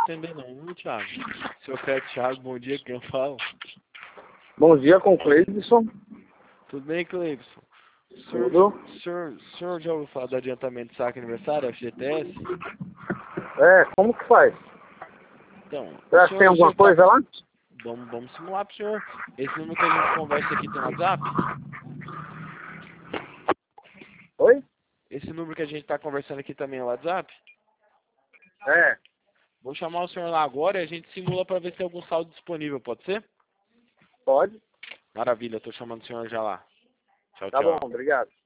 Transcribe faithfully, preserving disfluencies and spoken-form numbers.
atender não, viu, Thiago? Seu Fred Thiago, bom dia, quem eu falo? Bom dia, com o Cleidson. Tudo bem, Cleibson? Senhor, Tudo? senhor, senhor já ouviu falar do adiantamento de saque aniversário, F G T S? É, como que faz? Então, Será o que senhor, tem o alguma senhor tá... coisa lá? Vamos, vamos simular pro senhor. Esse número que a gente conversa aqui tem WhatsApp? Oi? Esse número que a gente tá conversando aqui também é WhatsApp? É, Vou chamar o senhor lá agora e a gente simula para ver se tem algum saldo disponível, pode ser? pode. Maravilha, tô chamando o senhor já lá. Tchau, Tá bom, tchau. obrigado.